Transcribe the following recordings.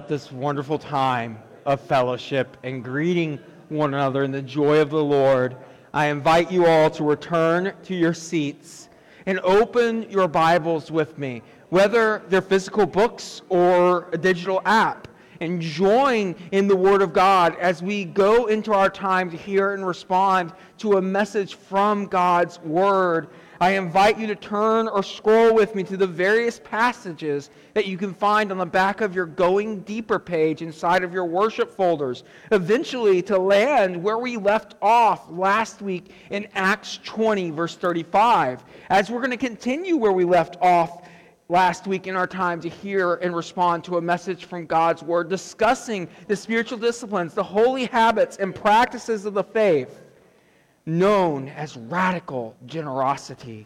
this wonderful time of fellowship and greeting one another in the joy of the Lord, I invite you all to return to your seats and open your Bibles with me, whether they're physical books or a digital app, and join in the Word of God as we go into our time to hear and respond to a message from God's Word. I invite you to turn or scroll with me to the various passages that you can find on the back of your Going Deeper page inside of your worship folders, eventually to land where we left off last week in Acts 20, verse 35, as we're going to continue where we left off last week in our time to hear and respond to a message from God's Word, discussing the spiritual disciplines, the holy habits and practices of the faith, known as radical generosity,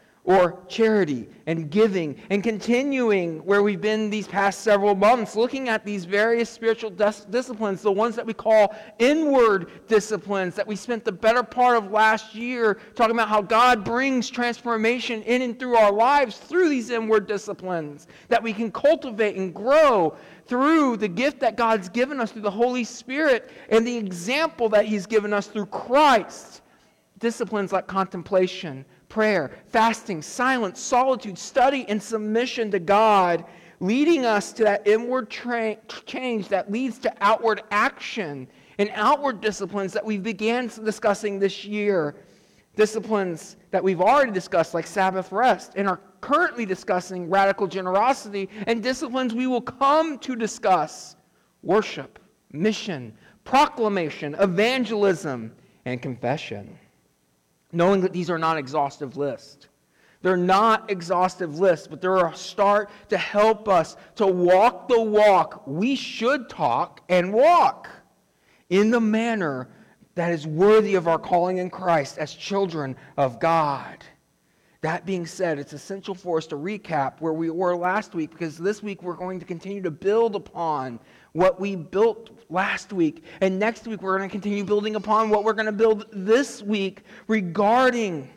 or charity and giving, and continuing where we've been these past several months, looking at these various spiritual disciplines, the ones that we call inward disciplines, that we spent the better part of last year talking about how God brings transformation in and through our lives through these inward disciplines, that we can cultivate and grow through the gift that God's given us through the Holy Spirit and the example that He's given us through Christ. Disciplines like contemplation, prayer, fasting, silence, solitude, study, and submission to God, leading us to that inward change that leads to outward action and outward disciplines that we began discussing this year. Disciplines that we've already discussed, like Sabbath rest, and are currently discussing radical generosity, and disciplines we will come to discuss: worship, mission, proclamation, evangelism, and confession. Knowing that these are not exhaustive lists. They're not exhaustive lists, but they're a start to help us to walk the walk we should talk and walk in the manner that is worthy of our calling in Christ as children of God. That being said, it's essential for us to recap where we were last week, because this week we're going to continue to build upon what we built last week. And next week we're going to continue building upon what we're going to build this week regarding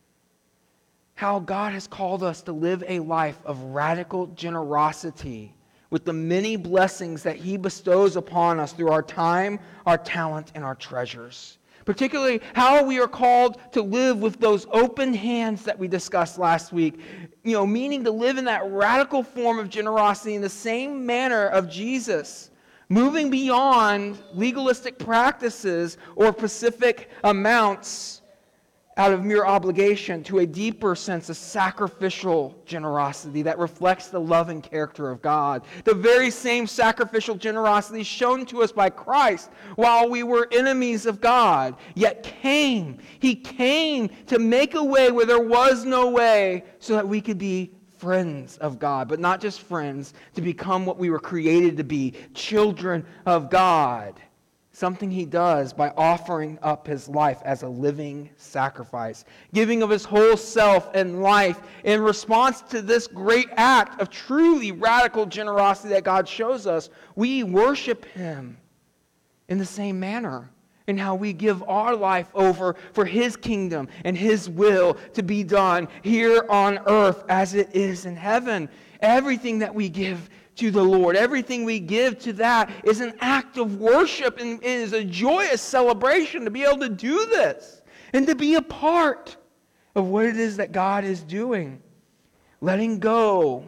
how God has called us to live a life of radical generosity with the many blessings that He bestows upon us through our time, our talent, and our treasures. Particularly how we are called to live with those open hands that we discussed last week. Meaning to live in that radical form of generosity in the same manner of Jesus. Moving beyond legalistic practices or specific amounts out of mere obligation to a deeper sense of sacrificial generosity that reflects the love and character of God. The very same sacrificial generosity shown to us by Christ while we were enemies of God, yet He came to make a way where there was no way so that we could be friends of God, but not just friends, to become what we were created to be, children of God. Something He does by offering up His life as a living sacrifice, giving of His whole self and life in response to this great act of truly radical generosity that God shows us. We worship Him in the same manner in how we give our life over for His kingdom and His will to be done here on earth as it is in heaven. Everything that we give to the Lord, everything we give to that is an act of worship, and it is a joyous celebration to be able to do this and to be a part of what it is that God is doing. Letting go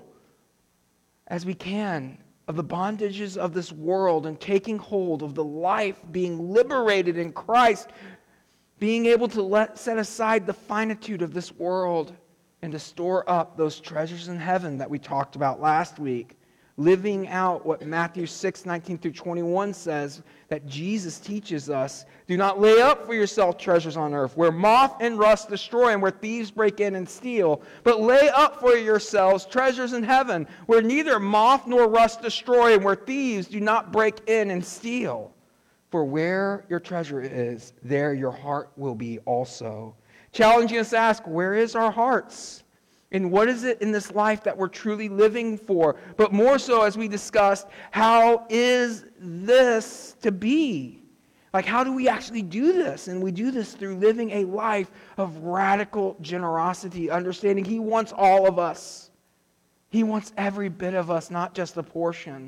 as we can of the bondages of this world and taking hold of the life being liberated in Christ, being able to set aside the finitude of this world and to store up those treasures in heaven that we talked about last week. Living out what Matthew 6:19-21 says that Jesus teaches us. Do not lay up for yourself treasures on earth, where moth and rust destroy and where thieves break in and steal. But lay up for yourselves treasures in heaven, where neither moth nor rust destroy and where thieves do not break in and steal. For where your treasure is, there your heart will be also. Challenging us to ask, where is our hearts? And what is it in this life that we're truly living for? But more so, as we discussed, how is this to be? Like, how do we actually do this? And we do this through living a life of radical generosity, understanding He wants all of us. He wants every bit of us, not just a portion.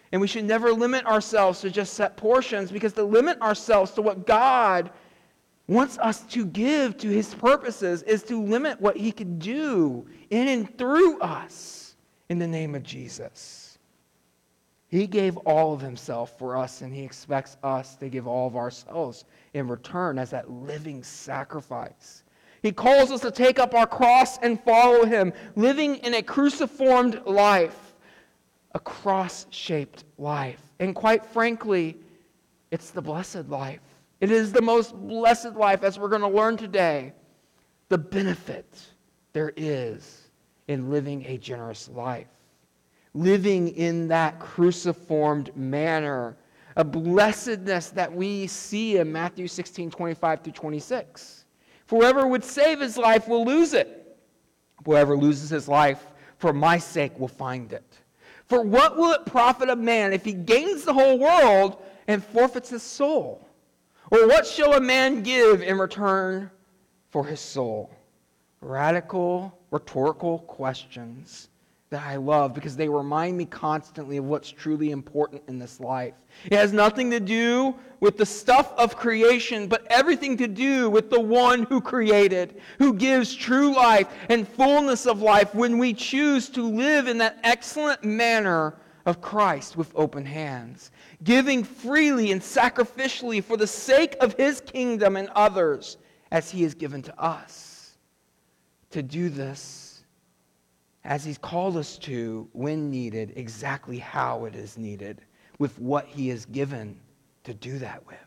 And we should never limit ourselves to just set portions, because to limit ourselves to what God wants us to give to his purposes is to limit what he could do in and through us in the name of Jesus. He gave all of himself for us, and he expects us to give all of ourselves in return as that living sacrifice. He calls us to take up our cross and follow him, living in a cruciformed life, a cross-shaped life. And quite frankly, it's the blessed life. It is the most blessed life, as we're going to learn today, the benefit there is in living a generous life. Living in that cruciformed manner, a blessedness that we see in Matthew 16:25-26. For whoever would save his life will lose it. Whoever loses his life for my sake will find it. For what will it profit a man if he gains the whole world and forfeits his soul? Or what shall a man give in return for his soul? Radical, rhetorical questions that I love, because they remind me constantly of what's truly important in this life. It has nothing to do with the stuff of creation, but everything to do with the one who created, who gives true life and fullness of life when we choose to live in that excellent manner of Christ with open hands, giving freely and sacrificially for the sake of his kingdom and others as he has given to us. To do this as he's called us to when needed, exactly how it is needed, with what he is given to do that with.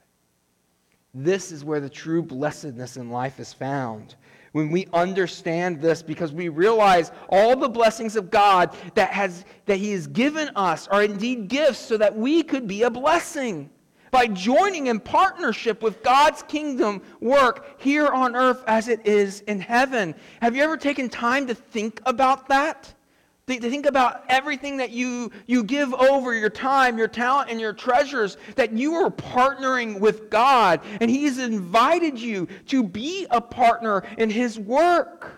This is where the true blessedness in life is found. When we understand this, because we realize all the blessings of God that he has given us are indeed gifts so that we could be a blessing by joining in partnership with God's kingdom work here on earth as it is in heaven. Have you ever taken time to think about that? To think about everything that you give over, your time, your talent, and your treasures, that you are partnering with God, and he has invited you to be a partner in his work.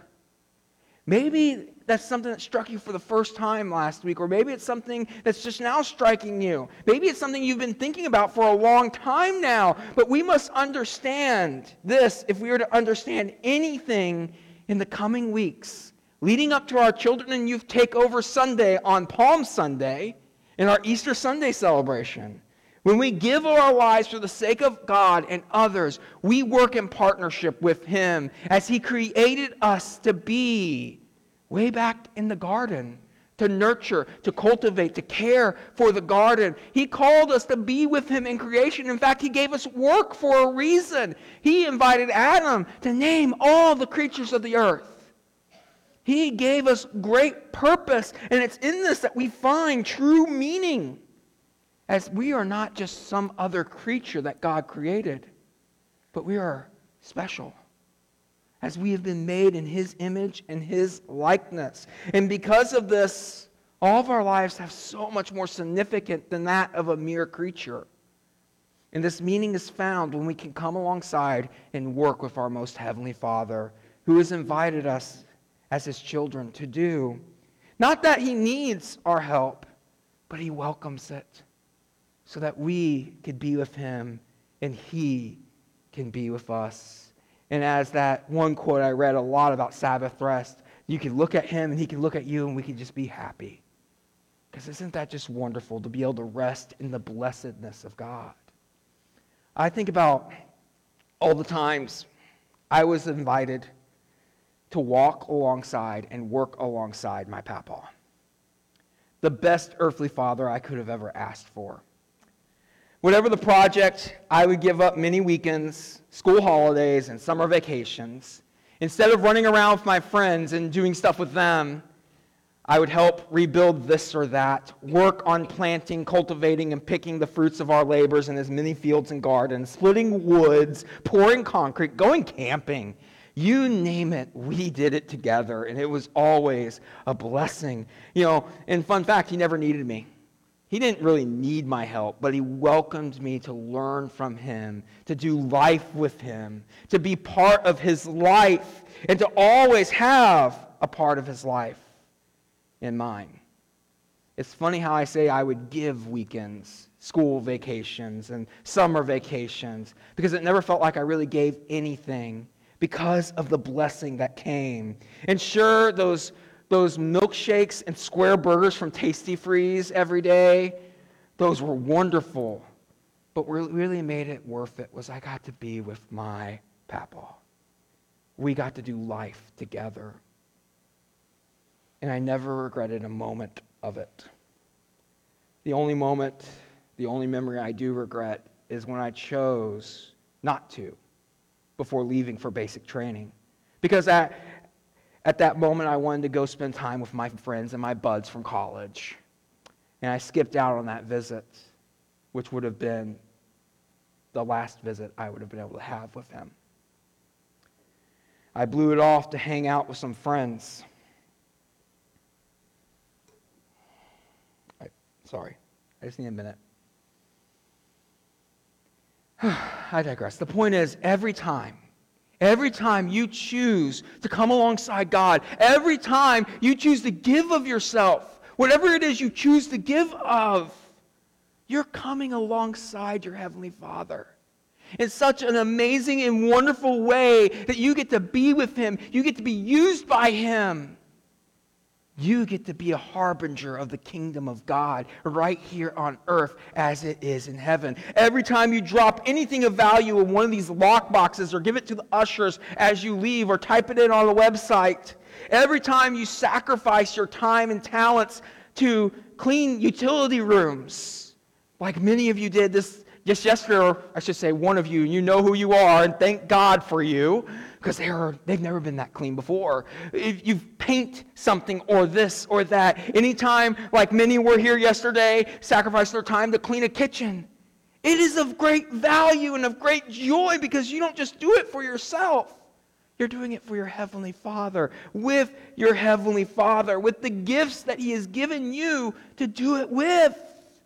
Maybe that's something that struck you for the first time last week, or maybe it's something that's just now striking you. Maybe it's something you've been thinking about for a long time now. But we must understand this if we are to understand anything in the coming weeks, leading up to our Children and Youth Takeover Sunday on Palm Sunday and our Easter Sunday celebration. When we give our lives for the sake of God and others, we work in partnership with him as he created us to be way back in the garden, to nurture, to cultivate, to care for the garden. He called us to be with him in creation. In fact, he gave us work for a reason. He invited Adam to name all the creatures of the earth. He gave us great purpose, and it's in this that we find true meaning, as we are not just some other creature that God created, but we are special, as we have been made in his image and his likeness. And because of this, all of our lives have so much more significant than that of a mere creature. And this meaning is found when we can come alongside and work with our most heavenly Father, who has invited us as his children to do. Not that he needs our help, but he welcomes it, so that we could be with him and he can be with us. And as that one quote I read a lot about Sabbath rest, you can look at him and he can look at you and we can just be happy. Because isn't that just wonderful to be able to rest in the blessedness of God? I think about all the times I was invited to walk alongside and work alongside my papa. The best earthly father I could have ever asked for. Whatever the project, I would give up many weekends, school holidays, and summer vacations. Instead of running around with my friends and doing stuff with them, I would help rebuild this or that, work on planting, cultivating, and picking the fruits of our labors in as many fields and gardens, splitting woods, pouring concrete, going camping. You name it, we did it together, and it was always a blessing. And fun fact, he never needed me. He didn't really need my help, but he welcomed me to learn from him, to do life with him, to be part of his life, and to always have a part of his life in mine. It's funny how I say I would give weekends, school vacations, and summer vacations, because it never felt like I really gave anything because of the blessing that came. And sure, those milkshakes and square burgers from Tasty Freeze every day, those were wonderful. But what really made it worth it was I got to be with my papa. We got to do life together. And I never regretted a moment of it. The only memory I do regret is when I chose not to before leaving for basic training. Because at that moment, I wanted to go spend time with my friends and my buds from college. And I skipped out on that visit, which would have been the last visit I would have been able to have with him. I blew it off to hang out with some friends. Sorry, I just need a minute. I digress. The point is, every time you choose to come alongside God, every time you choose to give of yourself, whatever it is you choose to give of, you're coming alongside your Heavenly Father in such an amazing and wonderful way that you get to be with Him. You get to be used by Him. You get to be a harbinger of the kingdom of God right here on earth as it is in heaven. Every time you drop anything of value in one of these lock boxes or give it to the ushers as you leave or type it in on the website, every time you sacrifice your time and talents to clean utility rooms, like many of you did this just yesterday, or I should say one of you, and you know who you are, and thank God for you, because they've never been that clean before. If you paint something or this or that, anytime, like many were here yesterday, sacrifice their time to clean a kitchen, it is of great value and of great joy because you don't just do it for yourself. You're doing it for your Heavenly Father, with your Heavenly Father, with the gifts that He has given you to do it with.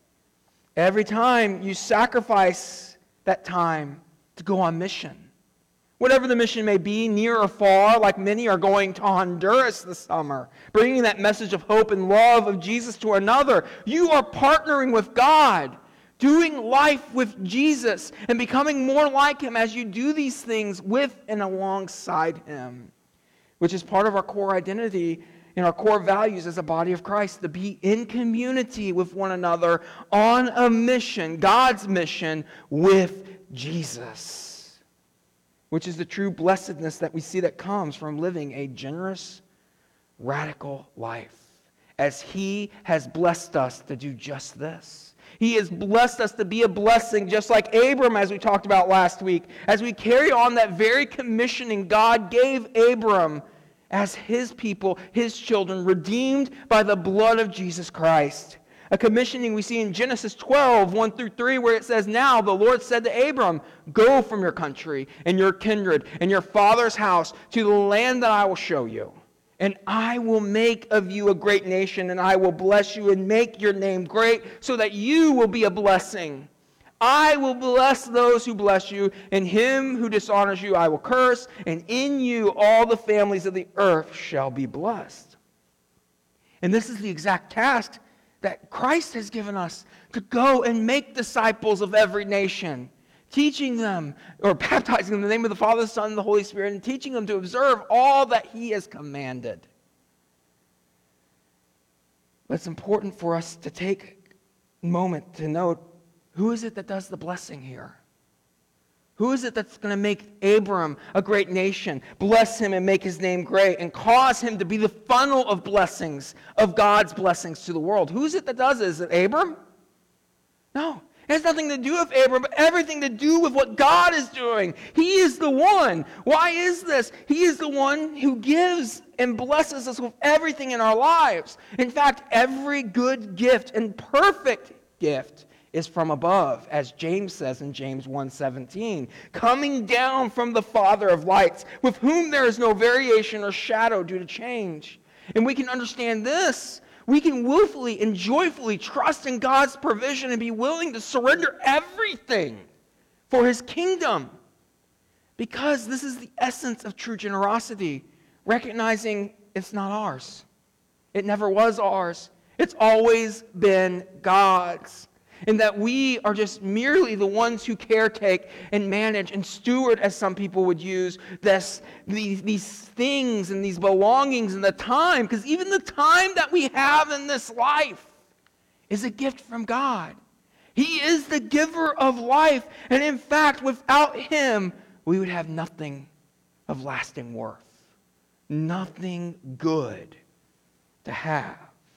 Every time you sacrifice that time to go on mission, whatever the mission may be, near or far, like many are going to Honduras this summer, bringing that message of hope and love of Jesus to another, you are partnering with God, doing life with Jesus, and becoming more like Him as you do these things with and alongside Him, which is part of our core identity and our core values as a body of Christ, to be in community with one another on a mission, God's mission with Jesus, which is the true blessedness that we see that comes from living a generous, radical life, as He has blessed us to do just this. He has blessed us to be a blessing, just like Abram, as we talked about last week, as we carry on that very commissioning God gave Abram as His people, His children, redeemed by the blood of Jesus Christ. A commissioning we see in Genesis 12, 1 through 3, where it says, "Now the Lord said to Abram, go from your country and your kindred and your father's house to the land that I will show you. And I will make of you a great nation, and I will bless you and make your name great, so that you will be a blessing. I will bless those who bless you, and him who dishonors you I will curse, and in you all the families of the earth shall be blessed." And this is the exact task that Christ has given us, to go and make disciples of every nation, teaching them, or baptizing them in the name of the Father, the Son, and the Holy Spirit, and teaching them to observe all that He has commanded. But it's important for us to take a moment to note, who is it that does the blessing here? Who is it that's going to make Abram a great nation, bless him and make his name great, and cause him to be the funnel of blessings, of God's blessings to the world? Who is it that does it? Is it Abram? No. It has nothing to do with Abram, but everything to do with what God is doing. He is the one. Why is this? He is the one who gives and blesses us with everything in our lives. In fact, every good gift and perfect gift is from above, as James says in James 1:17, coming down from the Father of lights, with whom there is no variation or shadow due to change. And we can understand this. We can willfully and joyfully trust in God's provision and be willing to surrender everything for His kingdom, because this is the essence of true generosity, recognizing it's not ours. It never was ours. It's always been God's. And that we are just merely the ones who caretake and manage and steward, as some people would use, these things and these belongings and the time. Because even the time that we have in this life is a gift from God. He is the giver of life. And in fact, without Him, we would have nothing of lasting worth. Nothing good to have.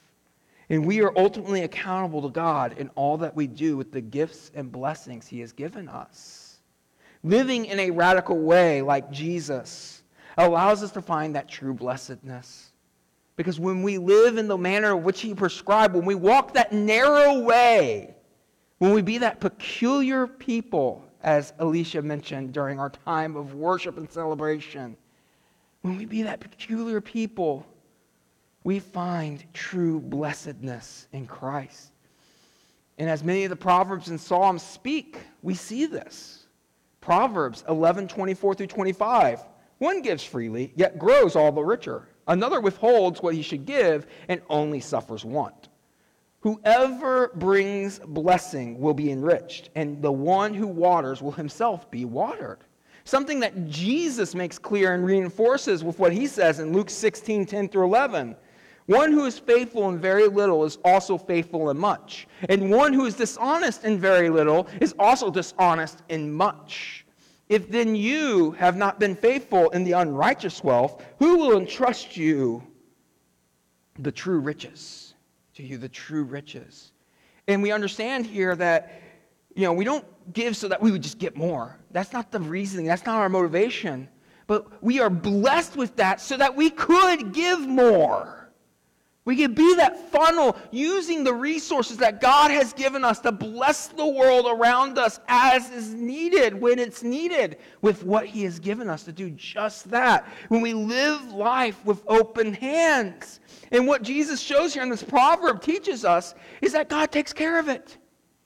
And we are ultimately accountable to God in all that we do with the gifts and blessings He has given us. Living in a radical way like Jesus allows us to find that true blessedness. Because when we live in the manner which He prescribed, when we walk that narrow way, when we be that peculiar people, as Alicia mentioned during our time of worship and celebration, when we be that peculiar people, we find true blessedness in Christ. And as many of the Proverbs and Psalms speak, we see this. Proverbs 11:24 through 25. One gives freely, yet grows all the richer. Another withholds what he should give and only suffers want. Whoever brings blessing will be enriched, and the one who waters will himself be watered. Something that Jesus makes clear and reinforces with what he says in Luke 16:10 through 11. One who is faithful in very little is also faithful in much. And one who is dishonest in very little is also dishonest in much. If then you have not been faithful in the unrighteous wealth, who will entrust you the true riches? To you, the true riches. And we understand here that, we don't give so that we would just get more. That's not the reasoning. That's not our motivation. But we are blessed with that so that we could give more. We can be that funnel using the resources that God has given us to bless the world around us as is needed, when it's needed, with what He has given us to do just that. When we live life with open hands. And what Jesus shows here in this proverb teaches us is that God takes care of it.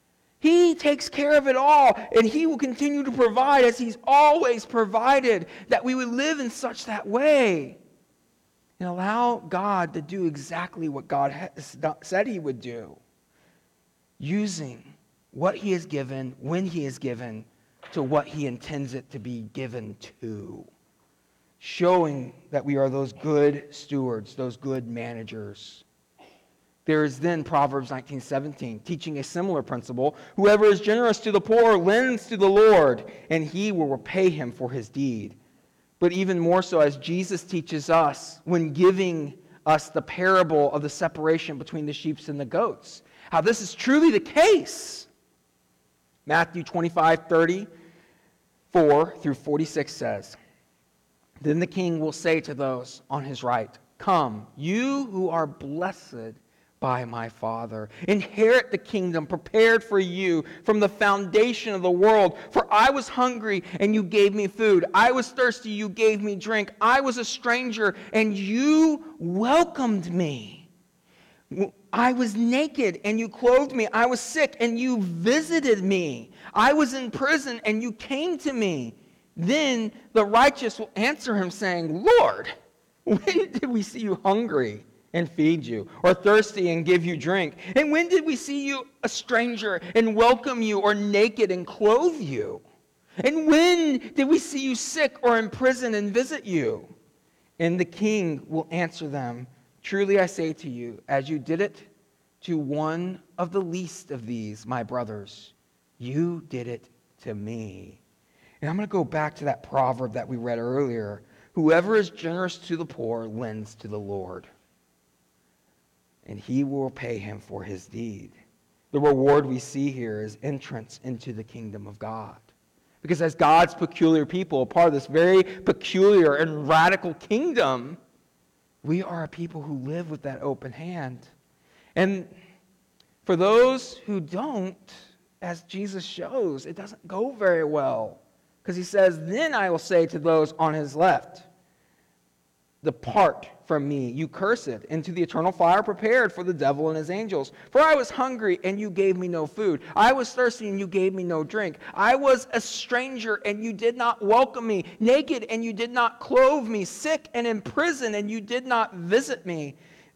He takes care of it all, and He will continue to provide as He's always provided, that we would live in such that way. And allow God to do exactly what God has said He would do, using what He has given, when He has given, to what He intends it to be given to, showing that we are those good stewards, those good managers. There is then Proverbs 19:17, teaching a similar principle. Whoever is generous to the poor lends to the Lord, and He will repay him for his deed. But even more so, as Jesus teaches us when giving us the parable of the separation between the sheep and the goats, how this is truly the case. Matthew 25:34 through 46 says, Then the king will say to those on his right, Come, you who are blessed by my Father, inherit the kingdom prepared for you from the foundation of the world. For I was hungry, and you gave me food. I was thirsty, you gave me drink. I was a stranger, and you welcomed me. I was naked, and you clothed me. I was sick, and you visited me. I was in prison, and you came to me. Then the righteous will answer him, saying, Lord, when did we see you hungry and feed you, or thirsty and give you drink? And when did we see you a stranger and welcome you, or naked and clothe you? And when did we see you sick or in prison and visit you? And the king will answer them, Truly I say to you, as you did it to one of the least of these, my brothers, you did it to me. And I'm going to go back to that proverb that we read earlier. Whoever is generous to the poor lends to the Lord, and He will repay him for his deed. The reward we see here is entrance into the kingdom of God. Because as God's peculiar people, a part of this very peculiar and radical kingdom, we are a people who live with that open hand. And for those who don't, as Jesus shows, it doesn't go very well. Because He says, Then I will say to those on His left, Depart from me, you cursed, into the eternal fire prepared for the devil and his angels. For I was hungry, and you gave me no food. I was thirsty, and you gave me no drink. I was a stranger, and you did not welcome me. Naked, and you did not clothe me. Sick and in prison, and you did not visit me.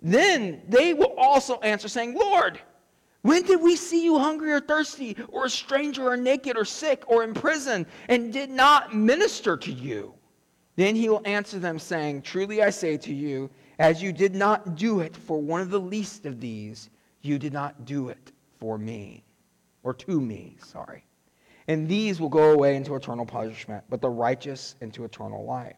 Then they will also answer, saying, Lord, when did we see you hungry or thirsty, or a stranger or naked or sick or in prison, and did not minister to you? Then he will answer them, saying, Truly I say to you, as you did not do it for one of the least of these, you did not do it for me, or to me, sorry. And these will go away into eternal punishment, but the righteous into eternal life.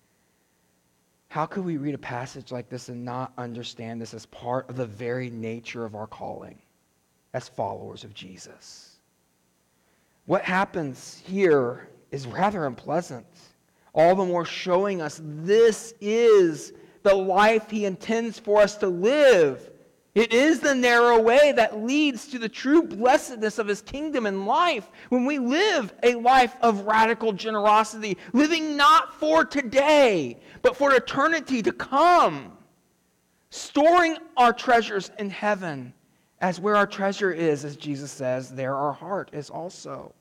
How could we read a passage like this and not understand this as part of the very nature of our calling as followers of Jesus? What happens here is rather unpleasant, all the more showing us this is the life he intends for us to live. It is the narrow way that leads to the true blessedness of his kingdom and life when we live a life of radical generosity, living not for today, but for eternity to come, storing our treasures in heaven, as where our treasure is, as Jesus says, there our heart is also.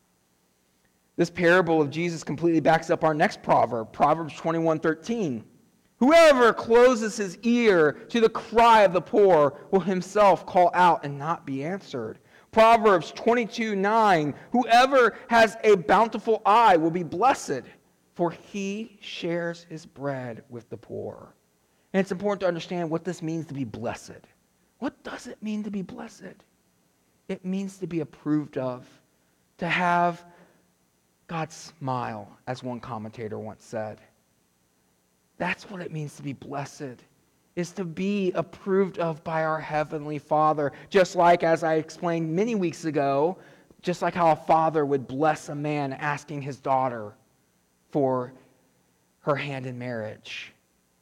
This parable of Jesus completely backs up our next proverb, Proverbs 21:13. Whoever closes his ear to the cry of the poor will himself call out and not be answered. Proverbs 22:9. Whoever has a bountiful eye will be blessed, for he shares his bread with the poor. And it's important to understand what this means to be blessed. What does it mean to be blessed? It means to be approved of, to have God's smile, as one commentator once said. That's what it means to be blessed, is to be approved of by our Heavenly Father. Just like, as I explained many weeks ago, just like how a father would bless a man asking his daughter for her hand in marriage.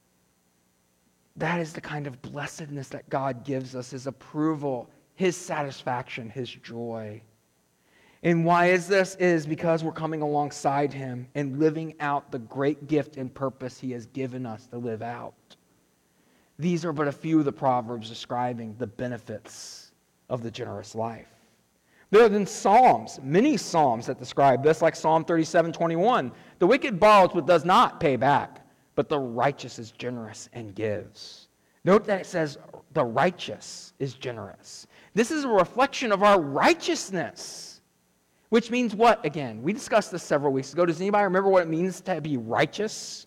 That is the kind of blessedness that God gives us, his approval, his satisfaction, his joy. And why is this? It is because we're coming alongside him and living out the great gift and purpose he has given us to live out. These are but a few of the Proverbs describing the benefits of the generous life. There are then Psalms, many Psalms that describe this, like Psalm 37:21. The wicked borrows but does not pay back, but the righteous is generous and gives. Note that it says the righteous is generous. This is a reflection of our righteousness. Which means what, again? We discussed this several weeks ago. Does anybody remember what it means to be righteous?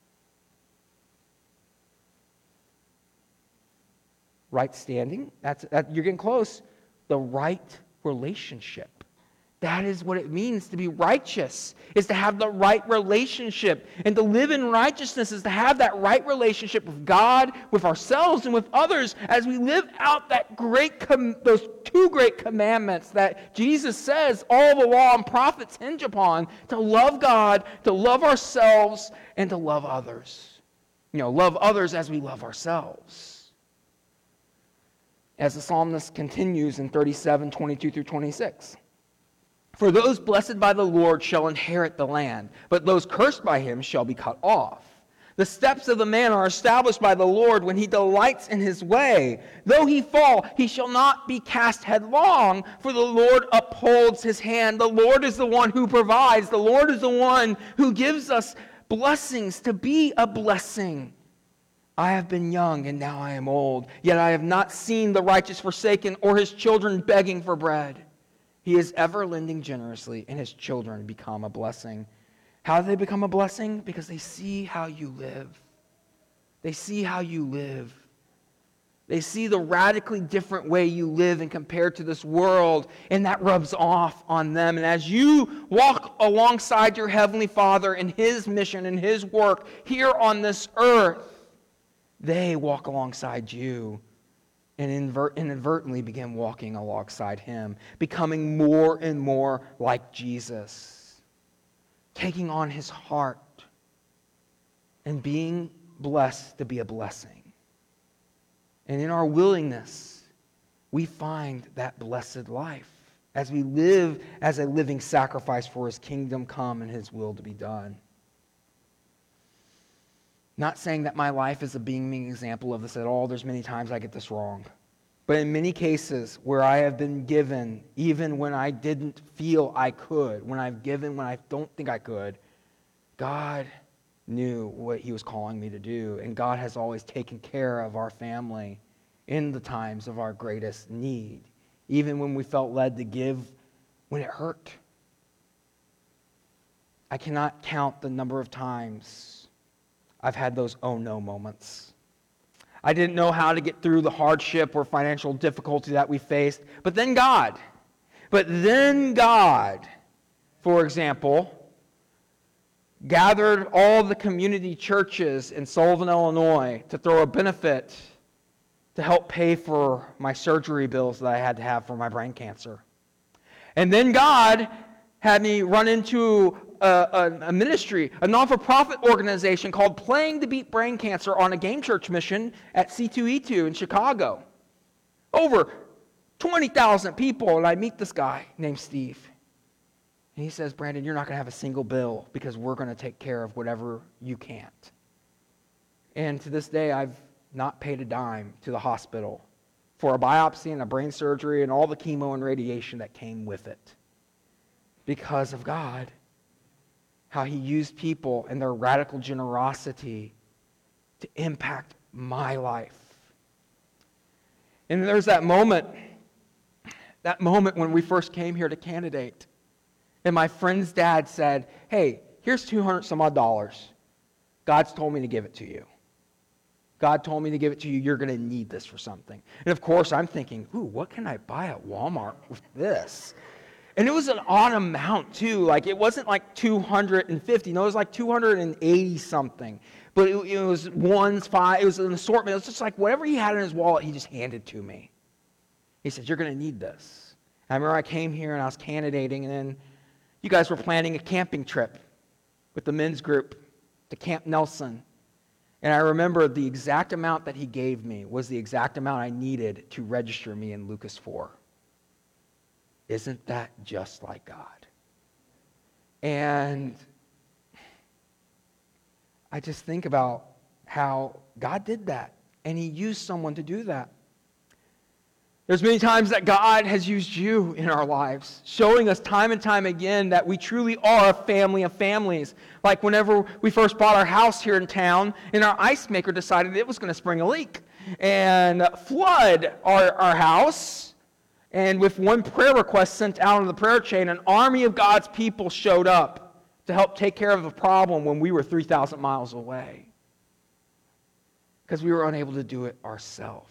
Right standing. You're getting close. The right relationship. That is what it means to be righteous, is to have the right relationship. And to live in righteousness is to have that right relationship with God, with ourselves, and with others as we live out that those two great commandments that Jesus says all the law and prophets hinge upon, to love God, to love ourselves, and to love others. Love others as we love ourselves. As the psalmist continues in 37:22-26. For those blessed by the Lord shall inherit the land, but those cursed by him shall be cut off. The steps of the man are established by the Lord when he delights in his way. Though he fall, he shall not be cast headlong, for the Lord upholds his hand. The Lord is the one who provides. The Lord is the one who gives us blessings to be a blessing. I have been young, and now I am old, yet I have not seen the righteous forsaken or his children begging for bread. He is ever lending generously, and his children become a blessing. How do they become a blessing? Because they see how you live. They see how you live. They see the radically different way you live and compared to this world, and that rubs off on them. And as you walk alongside your Heavenly Father in his mission and his work here on this earth, they walk alongside you and inadvertently begin walking alongside him, becoming more and more like Jesus, taking on his heart and being blessed to be a blessing. And in our willingness, we find that blessed life as we live as a living sacrifice for his kingdom come and his will to be done. Not saying that my life is a beaming example of this at all. There's many times I get this wrong. But in many cases where I have been given, even when I didn't feel I could, when I've given when I don't think I could, God knew what he was calling me to do. And God has always taken care of our family in the times of our greatest need, even when we felt led to give when it hurt. I cannot count the number of times I've had those oh no moments. I didn't know how to get through the hardship or financial difficulty that we faced, but then God, for example, gathered all the community churches in Sullivan, Illinois to throw a benefit to help pay for my surgery bills that I had to have for my brain cancer. And then God had me run into a ministry, a non-for-profit organization called Playing to Beat Brain Cancer on a game church mission at C2E2 in Chicago. Over 20,000 people, and I meet this guy named Steve. And he says, Brandon, you're not going to have a single bill because we're going to take care of whatever you can't. And to this day, I've not paid a dime to the hospital for a biopsy and a brain surgery and all the chemo and radiation that came with it. Because of God, how he used people and their radical generosity to impact my life. And there's that moment when we first came here to candidate. And my friend's dad said, hey, here's $200 some odd. God's told me to give it to you. God told me to give it to you. You're going to need this for something. And of course, I'm thinking, what can I buy at Walmart with this? And it was an odd amount, too. Like, it wasn't like 250. No, it was like 280 something. But it was ones, five. It was an assortment. It was just like whatever he had in his wallet, he just handed to me. He said, you're going to need this. And I remember I came here and I was candidating, and then you guys were planning a camping trip with the men's group to Camp Nelson. And I remember the exact amount that he gave me was the exact amount I needed to register me in Lucas 4. Isn't that just like God? And I just think about how God did that, and he used someone to do that. There's many times that God has used you in our lives, showing us time and time again that we truly are a family of families. Like whenever we first bought our house here in town, and our ice maker decided it was going to spring a leak and flood our house. And with one prayer request sent out on the prayer chain, an army of God's people showed up to help take care of the problem when we were 3,000 miles away, because we were unable to do it ourselves.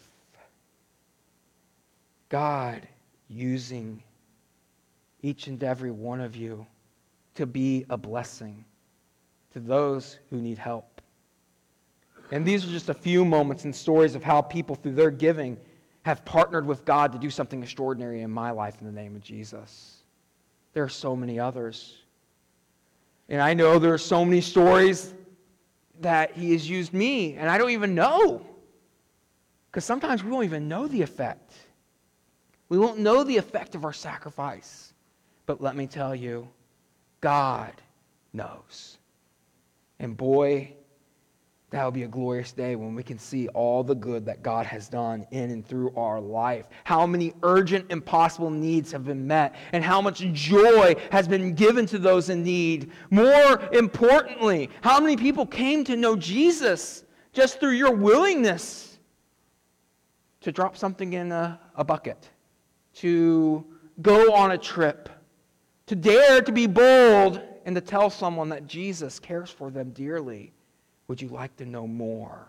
God using each and every one of you to be a blessing to those who need help. And these are just a few moments and stories of how people, through their giving, have partnered with God to do something extraordinary in my life in the name of Jesus. There are so many others. And I know there are so many stories that he has used me, and I don't even know. Because sometimes we won't even know the effect. We won't know the effect of our sacrifice. But let me tell you, God knows. And boy, that will be a glorious day when we can see all the good that God has done in and through our life. How many urgent, impossible needs have been met, and how much joy has been given to those in need. More importantly, how many people came to know Jesus just through your willingness to drop something in a bucket, to go on a trip, to dare to be bold and to tell someone that Jesus cares for them dearly. Would you like to know more?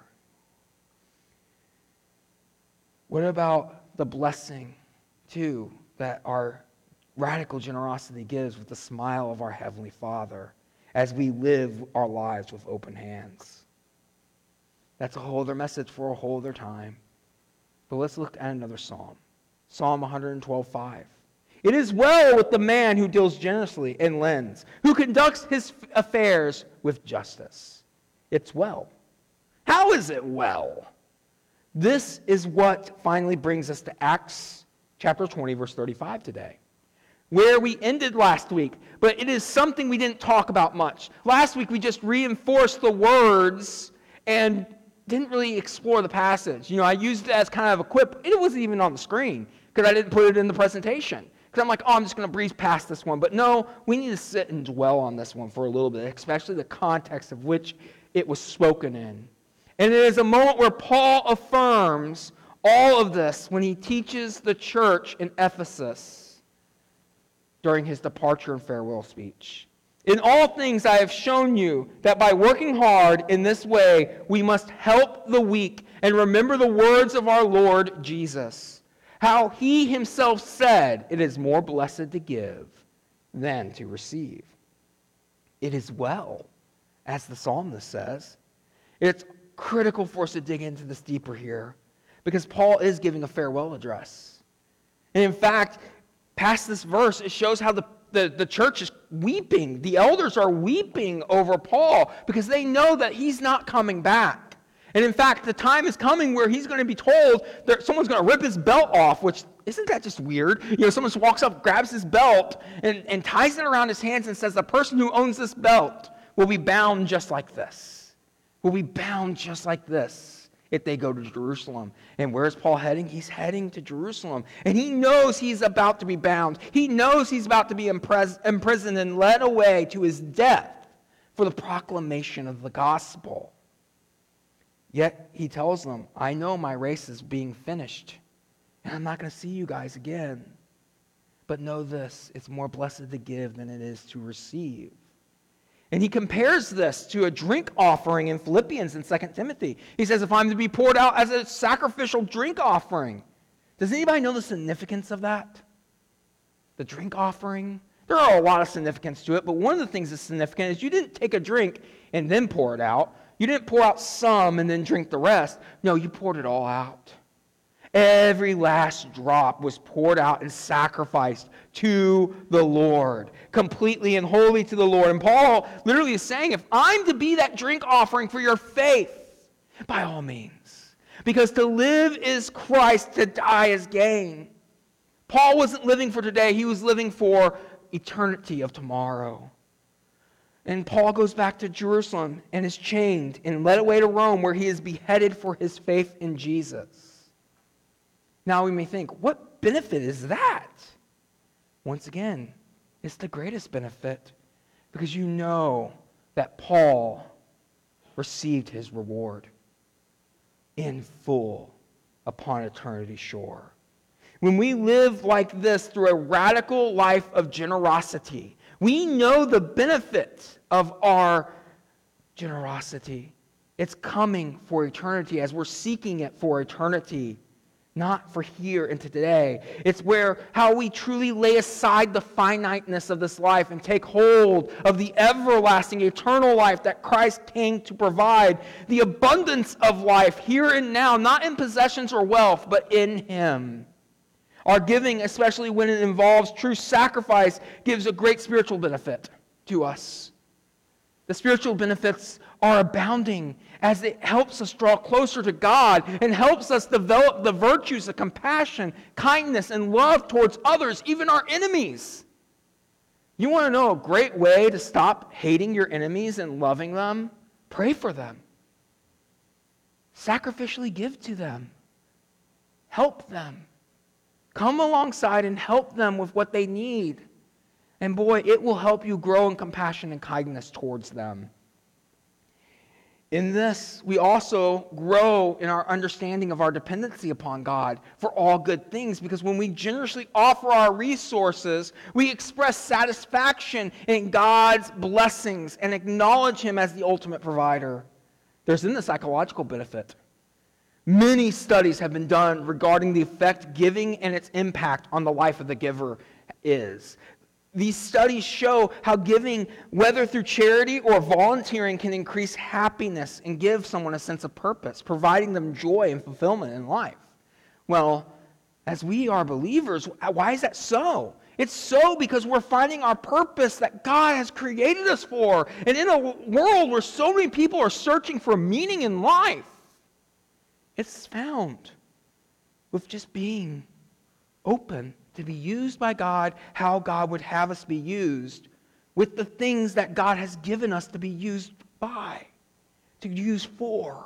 What about the blessing, too, that our radical generosity gives with the smile of our Heavenly Father as we live our lives with open hands? That's a whole other message for a whole other time. But let's look at another psalm. Psalm 112:5. It is well with the man who deals generously and lends, who conducts his affairs with justice. It's well. How is it well? This is what finally brings us to Acts chapter 20, verse 35 today, where we ended last week. But it is something we didn't talk about much. Last week we just reinforced the words and didn't really explore the passage. I used it as kind of a quip. It wasn't even on the screen because I didn't put it in the presentation. Because I'm like, oh, I'm just going to breeze past this one. But no, we need to sit and dwell on this one for a little bit, especially the context of which it was spoken in. And it is a moment where Paul affirms all of this when he teaches the church in Ephesus during his departure and farewell speech. In all things I have shown you that by working hard in this way, we must help the weak and remember the words of our Lord Jesus, how he himself said, it is more blessed to give than to receive. It is well, as the psalmist says. It's critical for us to dig into this deeper here, because Paul is giving a farewell address. And in fact, past this verse, it shows how the church is weeping. The elders are weeping over Paul because they know that he's not coming back. And in fact, the time is coming where he's going to be told that someone's going to rip his belt off, which, isn't that just weird? Someone just walks up, grabs his belt, and ties it around his hands and says, the person who owns this belt will be bound just like this. Will be bound just like this if they go to Jerusalem. And where is Paul heading? He's heading to Jerusalem. And he knows he's about to be bound. He knows he's about to be imprisoned and led away to his death for the proclamation of the gospel. Yet he tells them, I know my race is being finished, and I'm not going to see you guys again. But know this, it's more blessed to give than it is to receive. And he compares this to a drink offering in Philippians and 2 Timothy. He says, if I'm to be poured out as a sacrificial drink offering. Does anybody know the significance of that? The drink offering? There are a lot of significance to it, but one of the things that's significant is you didn't take a drink and then pour it out. You didn't pour out some and then drink the rest. No, you poured it all out. Every last drop was poured out and sacrificed to the Lord, completely and wholly to the Lord. And Paul literally is saying, if I'm to be that drink offering for your faith, by all means. Because to live is Christ, to die is gain. Paul wasn't living for today, he was living for eternity of tomorrow. And Paul goes back to Jerusalem and is chained and led away to Rome, where he is beheaded for his faith in Jesus. Now we may think, what benefit is that? Once again, it's the greatest benefit, because you know that Paul received his reward in full upon eternity's shore. When we live like this through a radical life of generosity, we know the benefit of our generosity. It's coming for eternity as we're seeking it for eternity, not for here and today. It's how we truly lay aside the finiteness of this life and take hold of the everlasting, eternal life that Christ came to provide, the abundance of life here and now, not in possessions or wealth, but in Him. Our giving, especially when it involves true sacrifice, gives a great spiritual benefit to us. The spiritual benefits are abounding as it helps us draw closer to God and helps us develop the virtues of compassion, kindness, and love towards others, even our enemies. You want to know a great way to stop hating your enemies and loving them? Pray for them. Sacrificially give to them. Help them. Come alongside and help them with what they need. And boy, it will help you grow in compassion and kindness towards them. In this, we also grow in our understanding of our dependency upon God for all good things, because when we generously offer our resources, we express satisfaction in God's blessings and acknowledge Him as the ultimate provider. There's then the psychological benefit. Many studies have been done regarding the effect giving and its impact on the life of the giver is. These studies show how giving, whether through charity or volunteering, can increase happiness and give someone a sense of purpose, providing them joy and fulfillment in life. Well, as we are believers, why is that so? It's so because we're finding our purpose that God has created us for. And in a world where so many people are searching for meaning in life, it's found with just being open to be used by God, how God would have us be used, with the things that God has given us to be used by, to use for.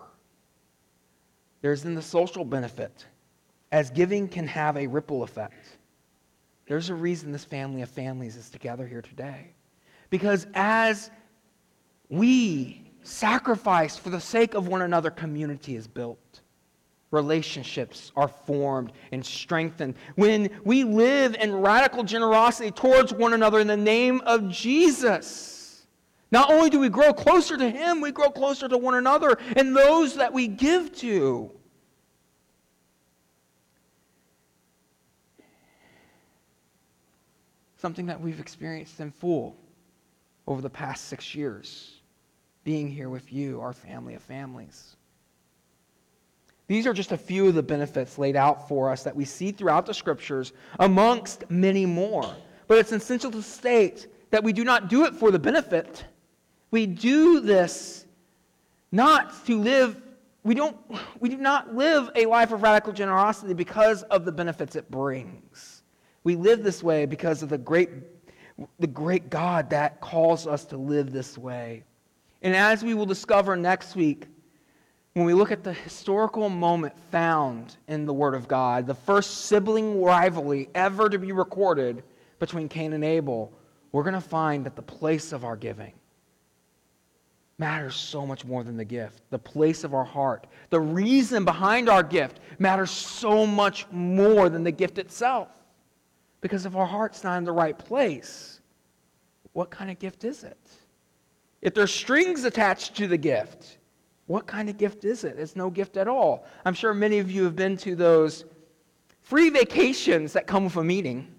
There's then the social benefit, as giving can have a ripple effect. There's a reason this family of families is together here today. Because as we sacrifice for the sake of one another, community is built. Relationships are formed and strengthened. When we live in radical generosity towards one another in the name of Jesus, not only do we grow closer to Him, we grow closer to one another and those that we give to. Something that we've experienced in full over the past 6 years, being here with you, our family of families. These are just a few of the benefits laid out for us that we see throughout the Scriptures, amongst many more. But it's essential to state that we do not do it for the benefit. We do this not to live, we do not live a life of radical generosity because of the benefits it brings. We live this way because of the great God that calls us to live this way. And as we will discover next week, when we look at the historical moment found in the Word of God, the first sibling rivalry ever to be recorded between Cain and Abel, we're going to find that the place of our giving matters so much more than the gift. The place of our heart, the reason behind our gift matters so much more than the gift itself. Because if our heart's not in the right place, what kind of gift is it? If there's strings attached to the gift, what kind of gift is it? It's no gift at all. I'm sure many of you have been to those free vacations that come with a meeting.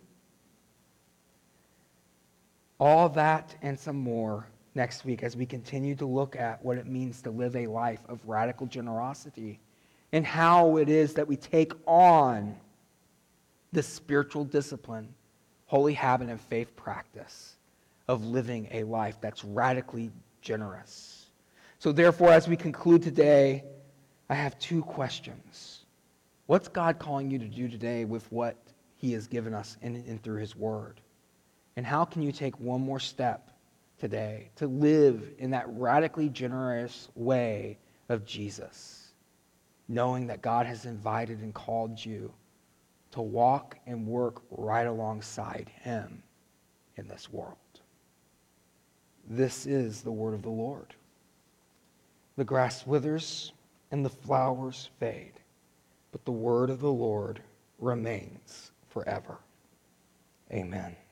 All that and some more next week as we continue to look at what it means to live a life of radical generosity and how it is that we take on the spiritual discipline, holy habit, and faith practice of living a life that's radically generous. So therefore, as we conclude today, I have 2 questions. What's God calling you to do today with what He has given us in and through His Word? And how can you take one more step today to live in that radically generous way of Jesus, knowing that God has invited and called you to walk and work right alongside Him in this world? This is the word of the Lord. The grass withers and the flowers fade, but the word of the Lord remains forever. Amen.